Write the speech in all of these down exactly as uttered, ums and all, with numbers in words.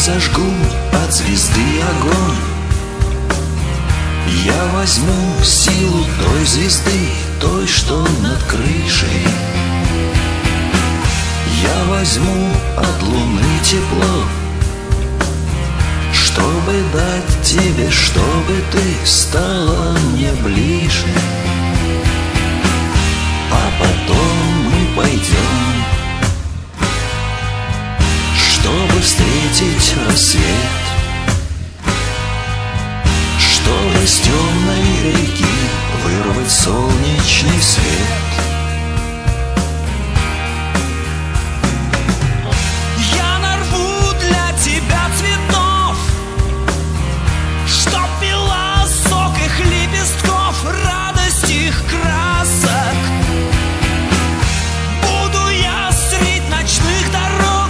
зажгу от звезды огонь. Я возьму силу той звезды, той, что над крышей. Я возьму от луны тепло, чтобы дать тебе, чтобы ты стала мне ближе. А потом мы пойдем, чтобы встретить рассвет, чтобы с темной реки вырвать солнечный свет. Я нарву для тебя цветов, чтоб пила сок их лепестков, радость их красок. Буду я средь ночных дорог,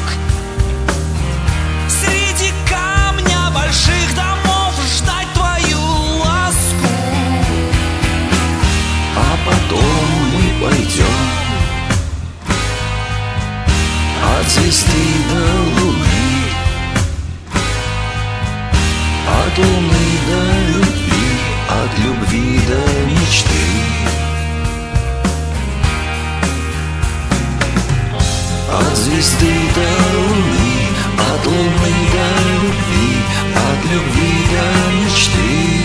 среди камня больших домов ждать твою ласку. А потом мы пойдем от звезды до луны, от луны до любви, от любви до мечты. От звезды до луны, от луны до любви, от любви до мечты.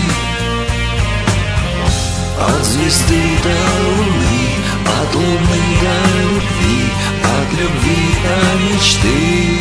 От звезды до луны, от луны до любви, от любви до мечты.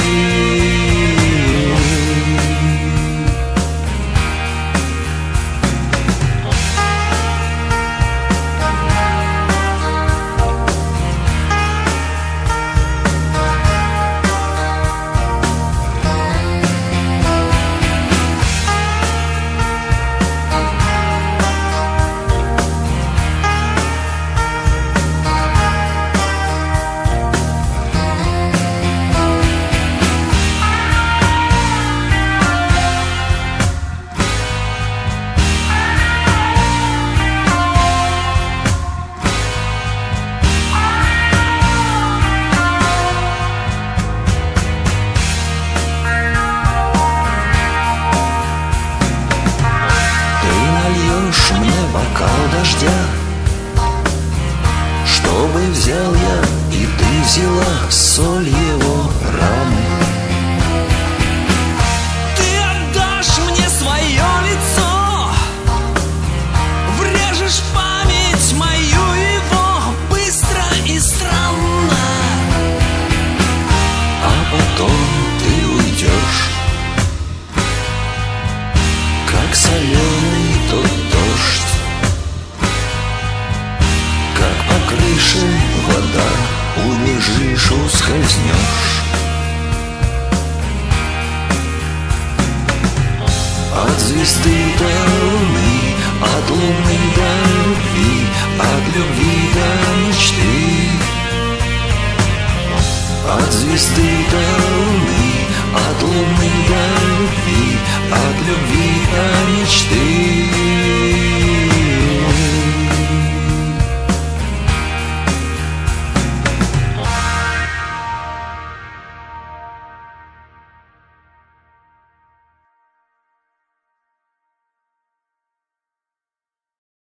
Мне бокал дождя, чтобы взял я, и ты взяла соль его раны. Ты отдашь мне свое лицо, врежешь в память мою его быстро и странно. А потом ты уйдешь, как соленый тот дождь, как по крыше вода, убежишь, ускользнешь. От звезды до луны, от луны до любви, от любви до мечты. От звезды до